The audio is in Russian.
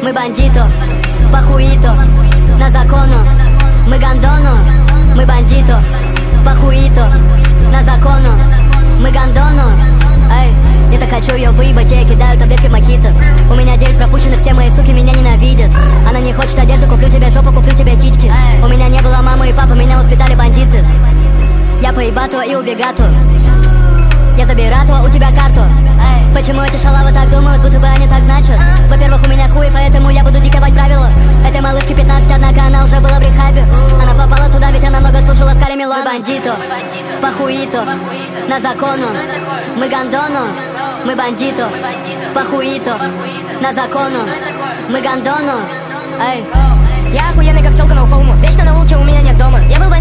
мы бандито, похуито, на закону, мы гандону, мы бандито, похуито, на закону, мы гандону. Эй, я так хочу ее выебать, я кидаю таблетки мохито. У меня 9 пропущенных, все мои суки меня ненавидят. Она не хочет одежду, куплю тебе жопу, куплю тебе титьки. У меня не было мамы и папы, меня воспитали бандиты. Я поебату и убегату, я забирату, у тебя карту. Почему эти шалавы так думают, будто бы они так значат? Во-первых, у меня хуй, поэтому я буду диковать правила. Этой малышке 15, однако она уже была в рехабе. Она попала туда, ведь она много слушала Скали Милана. Мы бандито, похуито, на закону, мы гандону, мы бандито, похуито, на закону, мы гандону. Эй, я охуенный как тёлка на ухому, вечно на улке, у меня нет дома. Я был